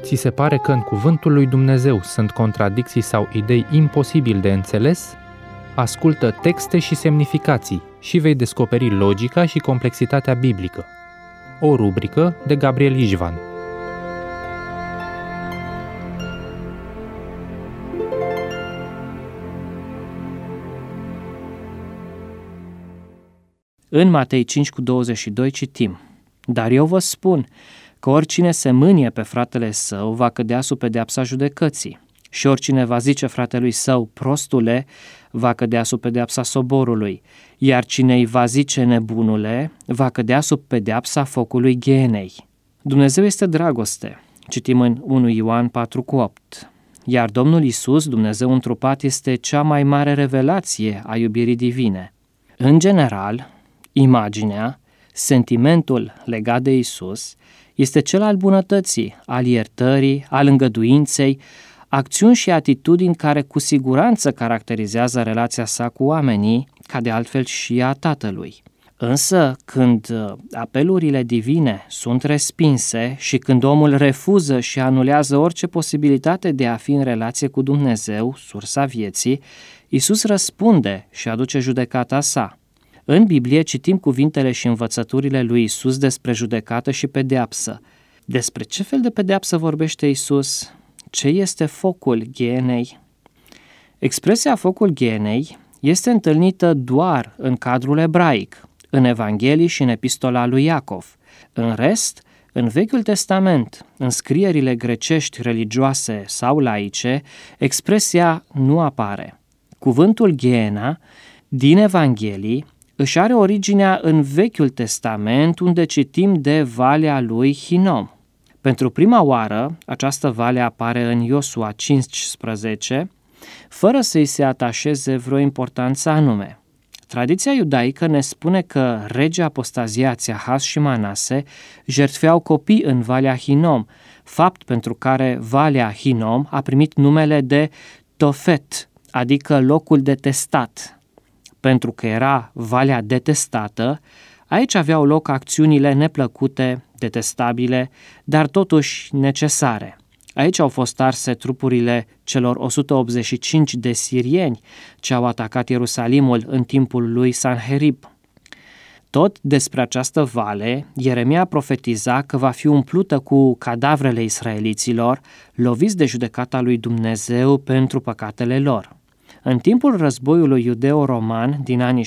Ți se pare că în cuvântul lui Dumnezeu sunt contradicții sau idei imposibil de înțeles? Ascultă texte și semnificații și vei descoperi logica și complexitatea biblică. O rubrică de Gabriel Ișvan. În Matei 5:22 citim: Dar eu vă spun că oricine se mânie pe fratele său va cădea sub pedeapsa judecății și oricine va zice fratelui său, prostule, va cădea sub pedeapsa soborului, iar cine îi va zice nebunule, va cădea sub pedeapsa focului ghenei. Dumnezeu este dragoste, citim în 1 Ioan 4:8. Iar Domnul Iisus, Dumnezeu întrupat, este cea mai mare revelație a iubirii divine. În general, imaginea, sentimentul legat de Iisus este cel al bunătății, al iertării, al îngăduinței, acțiuni și atitudini care cu siguranță caracterizează relația sa cu oamenii, ca de altfel și a Tatălui. Însă, când apelurile divine sunt respinse și când omul refuză și anulează orice posibilitate de a fi în relație cu Dumnezeu, sursa vieții, Iisus răspunde și aduce judecata sa. În Biblie citim cuvintele și învățăturile lui Iisus despre judecată și pedeapsă. Despre ce fel de pedeapsă vorbește Iisus? Ce este focul ghenei? Expresia focul ghenei este întâlnită doar în cadrul ebraic, în Evanghelii și în epistola lui Iacov. În rest, în Vechiul Testament, în scrierile grecești religioase sau laice, expresia nu apare. Cuvântul ghena din Evanghelii își are originea în Vechiul Testament, unde citim de Valea lui Hinom. Pentru prima oară, această vale apare în Iosua 15, fără să-i se atașeze vreo importanță anume. Tradiția iudaică ne spune că regii apostaziați Ahaz și Manase jertfeau copii în Valea Hinom, fapt pentru care Valea Hinom a primit numele de Tofet, adică locul detestat. Pentru că era valea detestată, aici aveau loc acțiunile neplăcute, detestabile, dar totuși necesare. Aici au fost arse trupurile celor 185 de sirieni ce au atacat Ierusalimul în timpul lui Sanherib. Tot despre această vale, Ieremia profetiza că va fi umplută cu cadavrele israeliților, loviți de judecata lui Dumnezeu pentru păcatele lor. În timpul războiului iudeo-roman din anii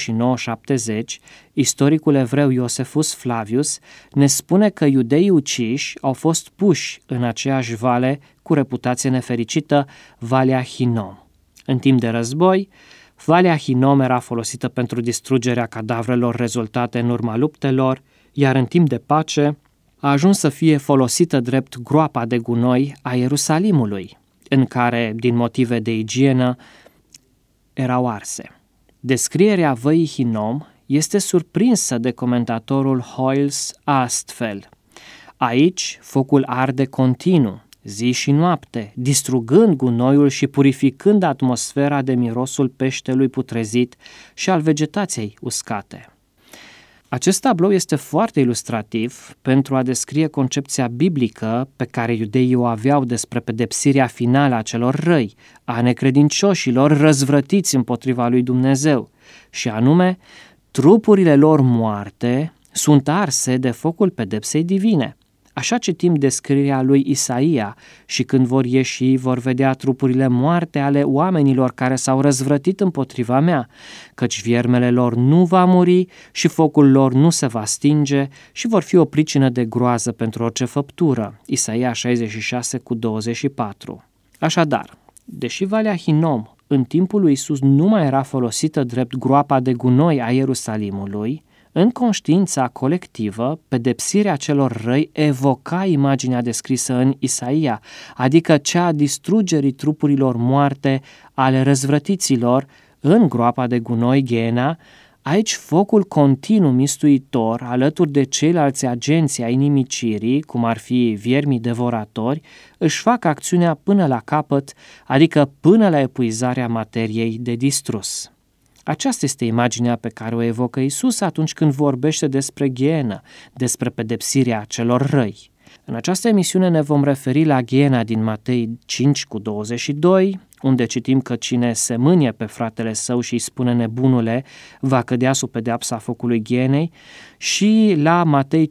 69-70, istoricul evreu Iosefus Flavius ne spune că iudeii uciși au fost puși în aceeași vale cu reputație nefericită, Valea Hinom. În timp de război, Valea Hinom era folosită pentru distrugerea cadavrelor rezultate în urma luptelor, iar în timp de pace a ajuns să fie folosită drept groapa de gunoi a Ierusalimului, în care, din motive de igienă, erau arse. Descrierea văii Hinom este surprinsă de comentatorul Hoyles astfel: aici focul arde continuu, zi și noapte, distrugând gunoiul și purificând atmosfera de mirosul peștelui putrezit și al vegetației uscate. Acest tablou este foarte ilustrativ pentru a descrie concepția biblică pe care iudeii o aveau despre pedepsirea finală a celor răi, a necredincioșilor răzvrătiți împotriva lui Dumnezeu, și anume, trupurile lor moarte sunt arse de focul pedepsei divine. Așa citim descrierea lui Isaia: și când vor ieși, vor vedea trupurile moarte ale oamenilor care s-au răzvrătit împotriva mea, căci viermele lor nu va muri și focul lor nu se va stinge și vor fi o pricină de groază pentru orice făptură. Isaia 66:24. Așadar, deși Valea Hinom în timpul lui Iisus nu mai era folosită drept groapa de gunoi a Ierusalimului, în conștiința colectivă, pedepsirea celor răi evoca imaginea descrisă în Isaia, adică cea a distrugerii trupurilor moarte ale răzvrătiților în groapa de gunoi Ghena. Aici focul continuu mistuitor, alături de ceilalți agenți ai nimicirii, cum ar fi viermii devoratori, își fac acțiunea până la capăt, adică până la epuizarea materiei de distrus. Aceasta este imaginea pe care o evocă Iisus atunci când vorbește despre ghenă, despre pedepsirea celor răi. În această emisiune ne vom referi la ghiena din Matei 5:22, unde citim că cine se mânie pe fratele său și îi spune nebunule, va cădea sub pedeapsa focului ghienei, și la Matei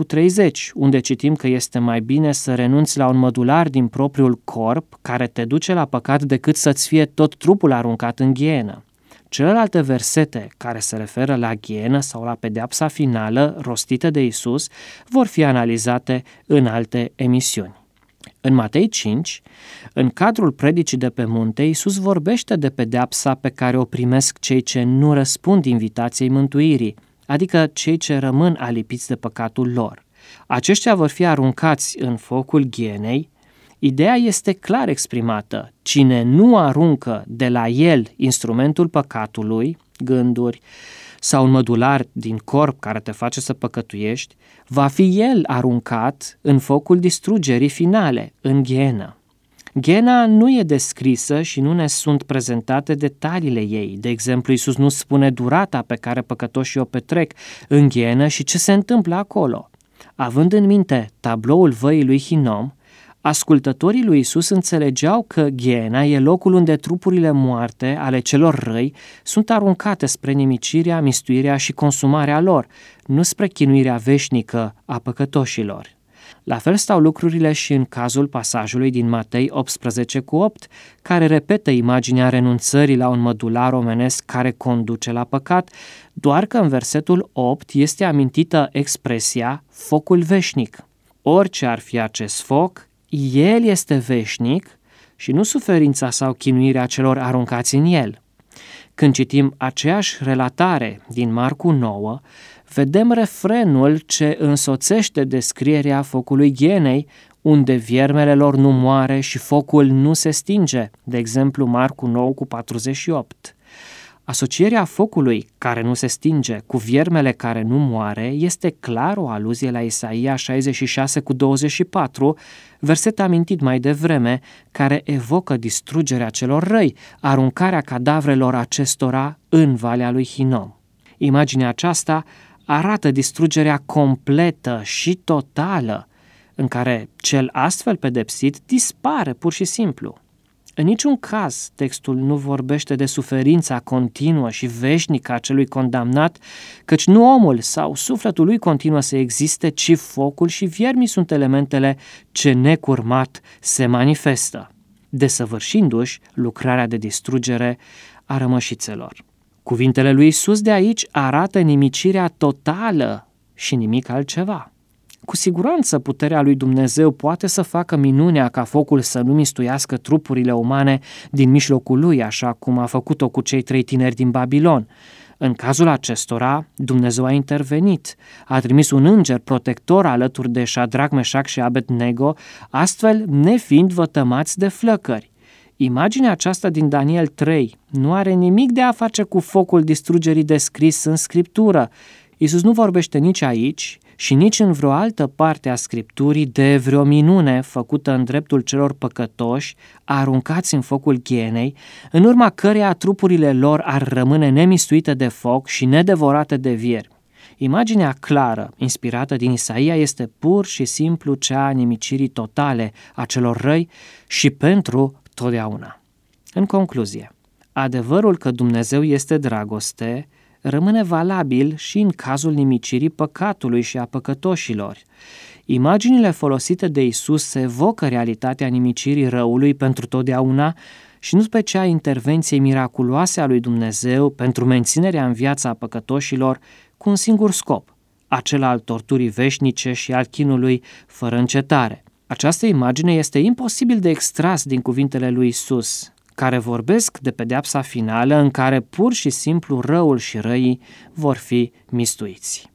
5:30, unde citim că este mai bine să renunți la un mădular din propriul corp care te duce la păcat decât să-ți fie tot trupul aruncat în ghienă. Celelalte versete care se referă la ghienă sau la pedeapsa finală rostite de Iisus vor fi analizate în alte emisiuni. În Matei 5, în cadrul predicii de pe munte, Iisus vorbește de pedeapsa pe care o primesc cei ce nu răspund invitației mântuirii, adică cei ce rămân alipiți de păcatul lor. Aceștia vor fi aruncați în focul ghienei. Ideea este clar exprimată: cine nu aruncă de la el instrumentul păcatului, gânduri sau un mădular din corp care te face să păcătuiești, va fi el aruncat în focul distrugerii finale, în ghienă. Ghiena nu e descrisă și nu ne sunt prezentate detaliile ei. De exemplu, Iisus nu spune durata pe care păcătoșii o petrec în ghienă și ce se întâmplă acolo. Având în minte tabloul văii lui Hinom, ascultătorii lui Iisus înțelegeau că ghiena e locul unde trupurile moarte ale celor răi sunt aruncate spre nimicirea, mistuirea și consumarea lor, nu spre chinuirea veșnică a păcătoșilor. La fel stau lucrurile și în cazul pasajului din Matei 18:8, care repetă imaginea renunțării la un mădular omenesc care conduce la păcat, doar că în versetul 8 este amintită expresia focul veșnic. Orice ar fi acest foc, el este veșnic și nu suferința sau chinuirea celor aruncați în el. Când citim aceeași relatare din Marcu 9, vedem refrenul ce însoțește descrierea focului ghienei, unde viermele lor nu moare și focul nu se stinge, de exemplu Marcu 9:48. Asocierea focului care nu se stinge cu viermele care nu moare este clar o aluzie la Isaia 66:24, verset amintit mai devreme, care evocă distrugerea celor răi, aruncarea cadavrelor acestora în Valea lui Hinom. Imaginea aceasta arată distrugerea completă și totală, în care cel astfel pedepsit dispare pur și simplu. În niciun caz, textul nu vorbește de suferința continuă și veșnică a celui condamnat, căci nu omul sau sufletul lui continuă să existe, ci focul și viermii sunt elementele ce necurmat se manifestă, desăvârșindu-și lucrarea de distrugere a rămășițelor. Cuvintele lui Iisus de aici arată nimicirea totală și nimic altceva. Cu siguranță puterea lui Dumnezeu poate să facă minunea ca focul să nu mistuiască trupurile umane din mijlocul lui, așa cum a făcut-o cu cei 3 tineri din Babilon. În cazul acestora, Dumnezeu a intervenit, a trimis un înger protector alături de Șadrac, Meșac și Abednego, astfel nefiind vătămați de flăcări. Imaginea aceasta din Daniel 3 nu are nimic de a face cu focul distrugerii descris în Scriptură. Iisus nu vorbește nici aici și nici în vreo altă parte a Scripturii de vreo minune făcută în dreptul celor păcătoși, aruncați în focul ghienei, în urma căreia trupurile lor ar rămâne nemistuite de foc și nedevorate de viermi. Imaginea clară, inspirată din Isaia, este pur și simplu cea a nimicirii totale a celor răi și pentru totdeauna. În concluzie, adevărul că Dumnezeu este dragoste rămâne valabil și în cazul nimicirii păcatului și a păcătoșilor. Imaginile folosite de Iisus evocă realitatea nimicirii răului pentru totdeauna și nu pe cea a intervenției miraculoase a lui Dumnezeu pentru menținerea în viața a păcătoșilor cu un singur scop, acela al torturii veșnice și al chinului fără încetare. Această imagine este imposibil de extras din cuvintele lui Iisus, care vorbesc de pedeapsa finală în care pur și simplu răul și răii vor fi mistuiți.